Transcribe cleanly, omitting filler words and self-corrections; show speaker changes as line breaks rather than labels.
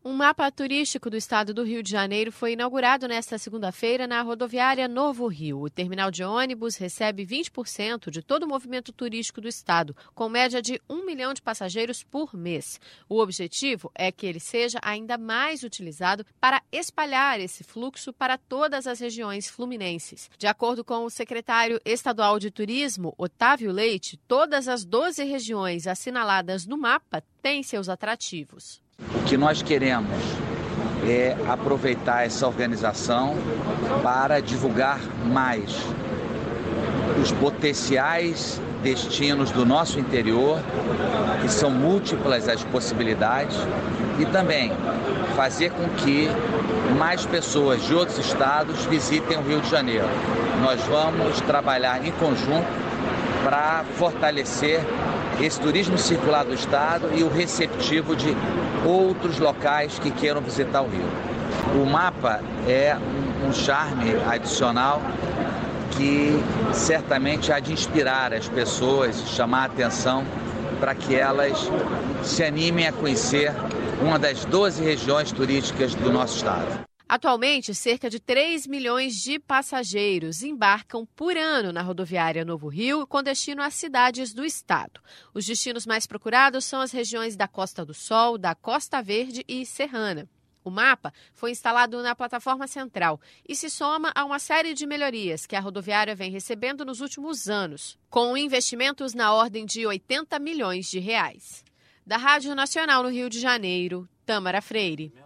Um mapa turístico do estado do Rio de Janeiro foi inaugurado nesta segunda-feira na rodoviária Novo Rio. O terminal de ônibus recebe 20% de todo o movimento turístico do estado, com média de 1 milhão de passageiros por mês. O objetivo é que ele seja ainda mais utilizado para espalhar esse fluxo para todas as regiões fluminenses. De acordo com o secretário estadual de Turismo, Otávio Leite, todas as 12 regiões assinaladas no mapa têm seus atrativos.
O que nós queremos é aproveitar essa organização para divulgar mais os potenciais destinos do nosso interior, que são múltiplas as possibilidades, e também fazer com que mais pessoas de outros estados visitem o Rio de Janeiro. Nós vamos trabalhar em conjunto para fortalecer esse turismo circular do estado e o receptivo de outros locais que queiram visitar o Rio. O mapa é um charme adicional que certamente há de inspirar as pessoas, chamar a atenção para que elas se animem a conhecer uma das 12 regiões turísticas do nosso estado.
Atualmente, cerca de 3 milhões de passageiros embarcam por ano na rodoviária Novo Rio com destino às cidades do estado. Os destinos mais procurados são as regiões da Costa do Sol, da Costa Verde e Serrana. O mapa foi instalado na plataforma central e se soma a uma série de melhorias que a rodoviária vem recebendo nos últimos anos, com investimentos na ordem de 80 milhões de reais. Da Rádio Nacional no Rio de Janeiro, Tâmara Freire.